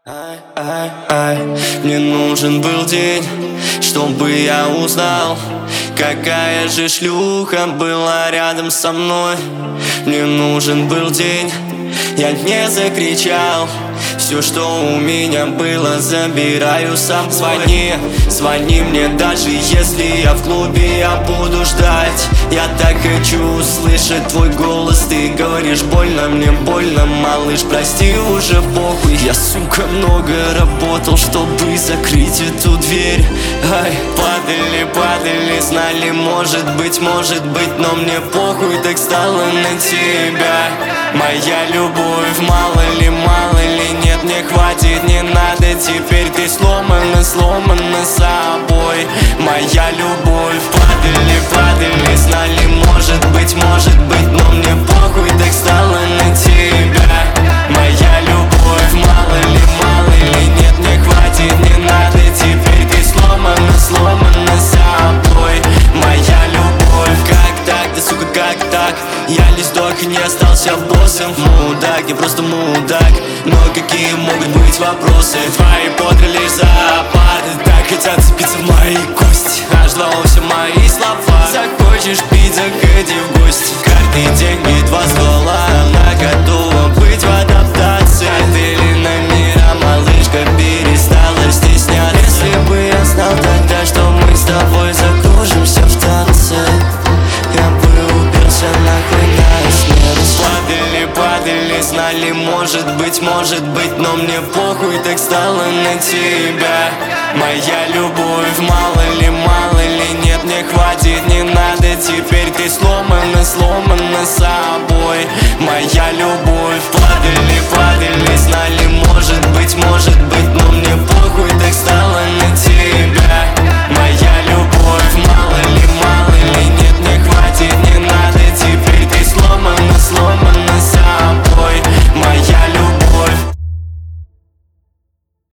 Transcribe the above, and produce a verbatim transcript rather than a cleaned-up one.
Ай, ай, ай, мне нужен был день, чтобы я узнал, какая же шлюха была рядом со мной. Мне нужен был день, я не закричал. Все, что у меня было, забираю сам. Звони, звони мне, даже если я в клубе, я буду ждать. Я так хочу услышать твой голос. Ты говоришь больно, мне больно, малыш, прости, уже похуй. Я, сука, много работал, чтобы закрыть эту дверь. Ай, падали, падали, знали, может быть, может быть, но мне похуй, так стало на тебя. Моя любовь, мало ли, мало ли, нет, не хватит, не надо. Теперь ты сломана, сломана собой. Моя любовь, падали, падали, знали, может быть, может быть, но мне похуй, так стало на тебя. Моя любовь, мало ли, мало ли, нет, не хватит, не надо. Теперь ты сломана, сломана собой. Моя любовь, как так, да сука, как так? Я лишь сдох и не остался боссом. Мудак, я просто мудак. Но какие могут быть вопросы? Твои подри лишь зоопарды, так хотят цепиться в мои кости. Аж два о все мои слова. Захочешь пить, заходи в гости. Карты, деньги, два ствола, она готова быть в адаптации. Отели на мира, малышка перестала стесняться. Если бы я знал тогда, что мы с тобой закружимся в танце, я бы убился нахуй на смерть. Падали, падали, знали, может быть, может быть, но мне похуй, так стало на тебя. Моя любовь, мало ли, мало ли, нет, не хватит, не надо. Теперь ты сломана, сломана собой. Моя любовь, падали, падали, знали,